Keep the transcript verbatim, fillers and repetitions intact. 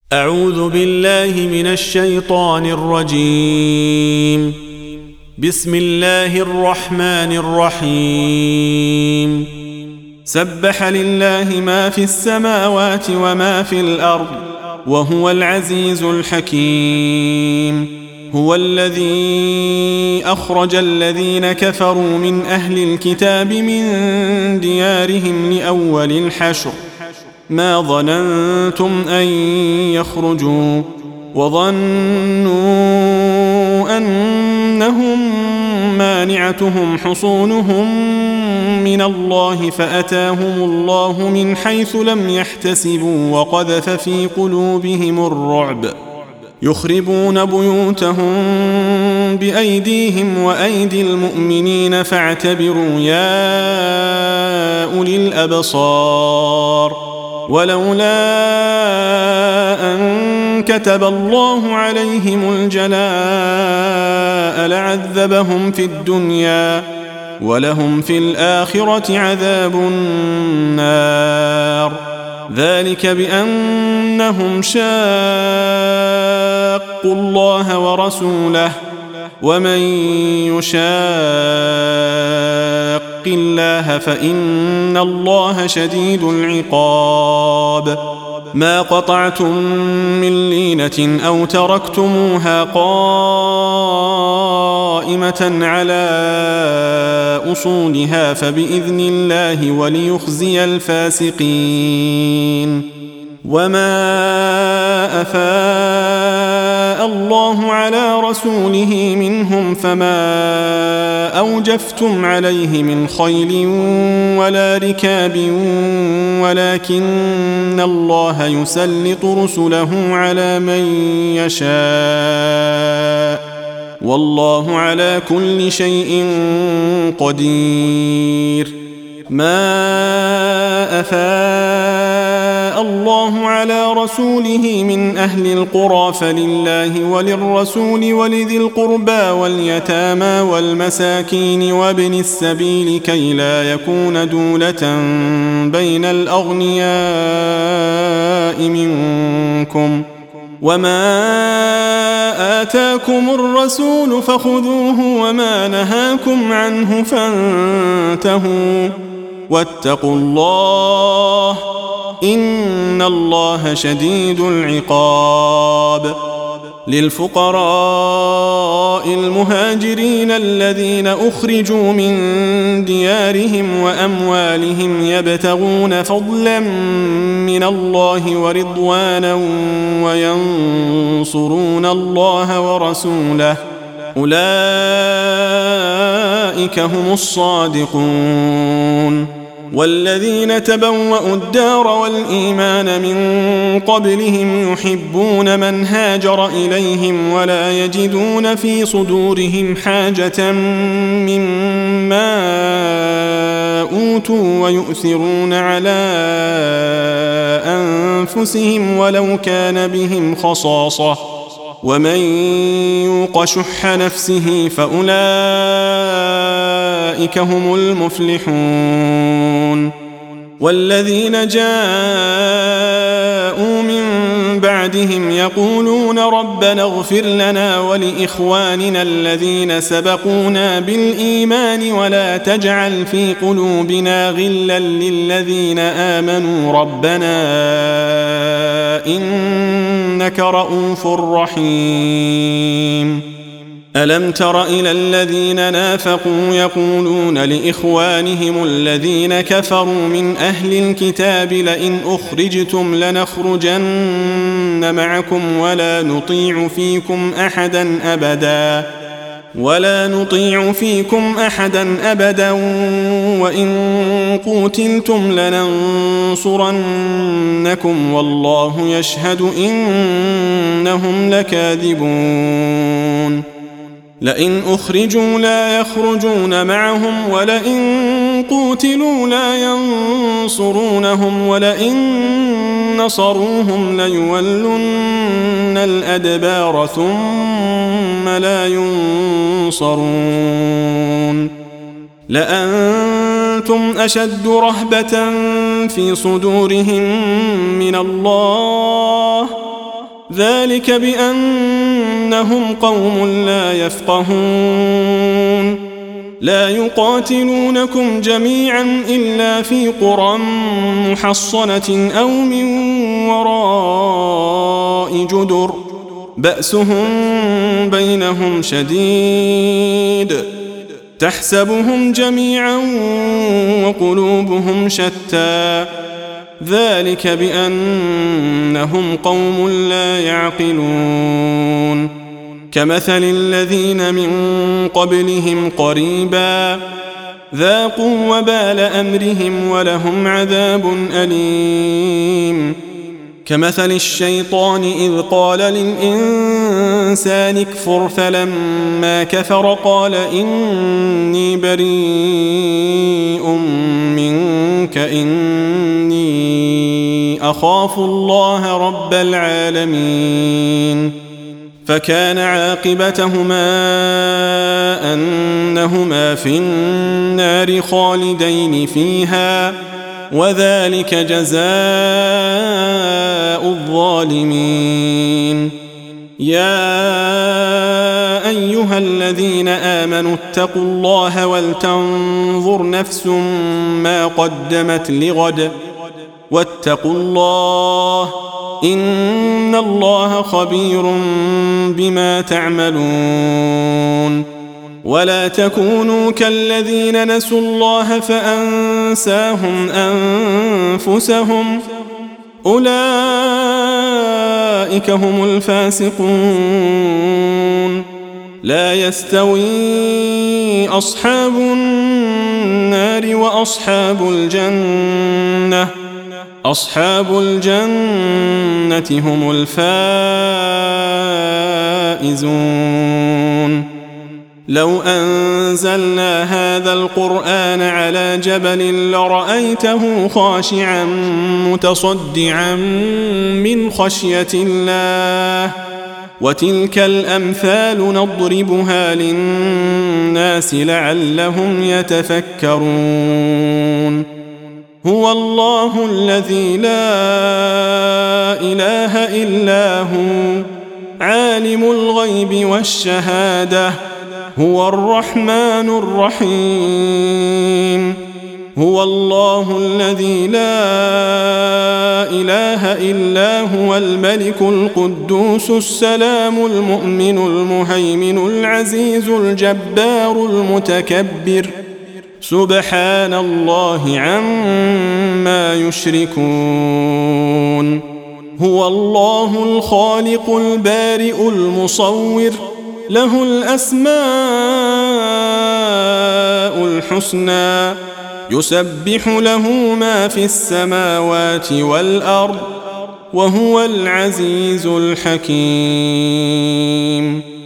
أعوذ بالله من الشيطان الرجيم. بسم الله الرحمن الرحيم. سبح لله ما في السماوات وما في الأرض وهو العزيز الحكيم. هو الذي أخرج الذين كفروا من أهل الكتاب من ديارهم لأول الحشر ما ظننتم أن يخرجوا وظنوا أنهم مانعتهم حصونهم من الله فأتاهم الله من حيث لم يحتسبوا وقذف في قلوبهم الرعب يخربون بيوتهم بأيديهم وأيدي المؤمنين فاعتبروا يا أولي الأبصار. ولولا أن كتب الله عليهم الجلاء لعذبهم في الدنيا ولهم في الآخرة عذاب النار. ذلك بأنهم شاقوا الله ورسوله ومن يشاق الله فإن الله شديد العقاب. ما قطعتم من لينة أو تركتموها قائمة على أصولها فبإذن الله وليخزي الفاسقين. وما أفاء الله على رسوله منهم فما أوجفتم عليه من خيل ولا ركاب ولكن الله يسلط رسله على من يشاء والله على كل شيء قدير. ما أفاء الله على رسوله من أهل القرى فلله وللرسول ولذي القربى واليتامى والمساكين وابن السبيل كي لا يكون دولة بين الأغنياء منكم. وما آتاكم الرسول فخذوه وما نهاكم عنه فانتهوا واتقوا الله إن الله شديد العقاب. للفقراء المهاجرين الذين أخرجوا من ديارهم وأموالهم يبتغون فضلا من الله ورضوانا وينصرون الله ورسوله أولئك هم الصادقون. والذين تبوأوا الدار والإيمان من قبلهم يحبون من هاجر إليهم ولا يجدون في صدورهم حاجة مما أوتوا ويؤثرون على أنفسهم ولو كان بهم خصاصة ومن يوق شح نفسه فأولئك هم المفلحون. والذين جاءوا من بعدهم يقولون ربنا اغفر لنا ولإخواننا الذين سبقونا بالإيمان ولا تجعل في قلوبنا غلا للذين آمنوا ربنا إنك رؤوف رحيم. ألم تر إلى الذين نافقوا يقولون لإخوانهم الذين كفروا من أهل الكتاب لئن أخرجتم لنخرجن معكم ولا نطيع فيكم أحدا أبدا ولا نطيع فيكم أحدا أبدا وإن قوتلتم لننصرنكم والله يشهد إنهم لكاذبون. لئن أخرجوا لا يخرجون معهم ولئن قوتلوا لا ينصرونهم ولئن نصروهم ليولن الأدبار ثم لا ينصرون. لأنتم أشد رهبة في صدورهم من الله ذلك بأنهم قوم لا يفقهون لا يقاتلونكم جميعا إلا في قرى محصنة أو من وراء جدر بأسهم بينهم شديد تحسبهم جميعا وقلوبهم شتى ذلك بأنهم قوم لا يعقلون كمثل الذين من قبلهم قريبا ذاقوا وبال أمرهم ولهم عذاب أليم كمثل الشيطان إذ قال للإنسان اكفر فلما كفر قال إني بريء منك إني أخاف الله رب العالمين فكان عاقبتهما أنهما في النار خالدين فيها وذلك جزاء الظالمين يا أيها الذين آمنوا اتقوا الله ولتنظر نفس ما قدمت لغد واتقوا الله إن الله خبير بما تعملون ولا تكونوا كالذين نسوا الله فأنساهم أنفسهم أولئك هم الفاسقون لا يستوي أصحاب النار وأصحاب الجنة أصحاب الجنة هم الفائزون لو أنزلنا هذا القرآن على جبل لرأيته خاشعا متصدعا من خشية الله وتلك الأمثال نضربها للناس لعلهم يتفكرون هو الله الذي لا إله إلا هو عالم الغيب والشهادة هو الرحمن الرحيم هو الله الذي لا إله إلا هو الملك القدوس السلام المؤمن المهيمن العزيز الجبار المتكبر سبحان الله عما يشركون هو الله الخالق البارئ المصور له الأسماء الحسنى يسبح له ما في السماوات والأرض وهو العزيز الحكيم